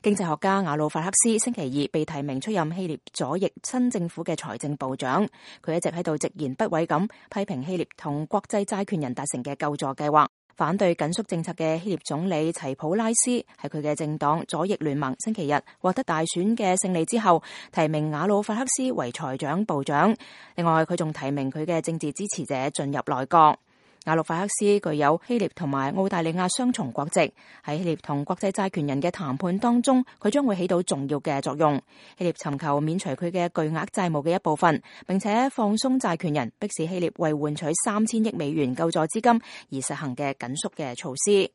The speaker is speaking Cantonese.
經濟學家瓦魯法克斯星期二被提名出任希臘左翼新政府嘅財政部長，佢一直喺度直言不諱咁批評希臘同國際債權人達成嘅救助計劃。反對緊縮政策嘅希臘總理齊普拉斯喺佢嘅政黨左翼聯盟星期日獲得大選嘅勝利之後，提名瓦魯法克斯為財長部長。另外，佢仲提名佢嘅政治支持者進入內閣。瓦魯法克斯具有希臘同埋澳大利亞雙重國籍，喺希臘同國際債權人嘅談判當中，佢將會起到重要嘅作用。希臘尋求免除佢嘅巨額債務嘅一部分，並且放鬆債權人，迫使希臘為換取3000億美元救助資金而實行嘅緊縮嘅措施。